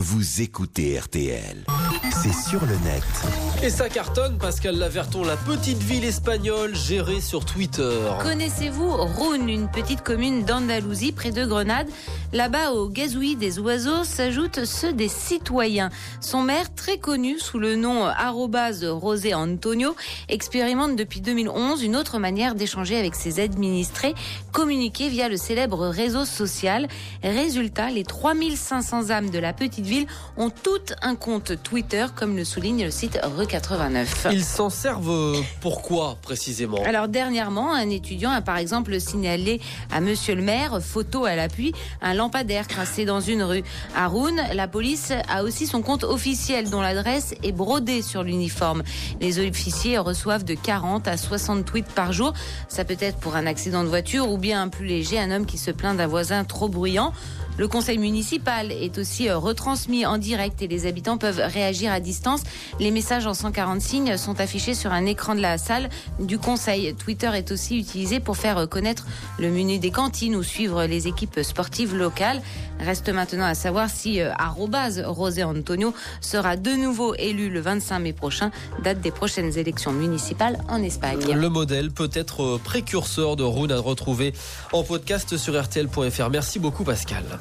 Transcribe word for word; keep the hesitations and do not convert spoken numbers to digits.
vous écoutez R T L. C'est sur le net. Et ça cartonne, Pascal Laverton, la petite ville espagnole gérée sur Twitter. Connaissez-vous Roun, une petite commune d'Andalousie près de Grenade? Là-bas, au gazouillis des oiseaux s'ajoutent ceux des citoyens. Son maire, très connu sous le nom arobase José Antonio, expérimente depuis deux mille onze une autre manière d'échanger avec ses administrés, communiquer via le célèbre réseau social. Résultat, les trois mille cinq cents âmes de la petite ville ont toutes un compte Twitter, comme le souligne le site Re quatre-vingt-neuf. Ils s'en servent pourquoi précisément? Alors dernièrement, un étudiant a par exemple signalé à monsieur le maire, photo à l'appui, un lampadaire crassé dans une rue. À Roun, la police a aussi son compte officiel dont l'adresse est brodée sur l'uniforme. Les officiers reçoivent de quarante à soixante tweets par jour. Ça peut être pour un accident de voiture ou bien un plus léger, un homme qui se plaint d'un voisin trop bruyant. Le conseil municipal est aussi retransmis en direct et les habitants peuvent réagir à distance. Les messages en cent quarante signes sont affichés sur un écran de la salle du conseil. Twitter est aussi utilisé pour faire connaître le menu des cantines ou suivre les équipes sportives locales. Reste maintenant à savoir si euh, arobase José Antonio sera de nouveau élu le vingt-cinq mai prochain, date des prochaines élections municipales en Espagne. Le modèle peut être précurseur de Roun à retrouver en podcast sur R T L point F R. Merci beaucoup Pascal.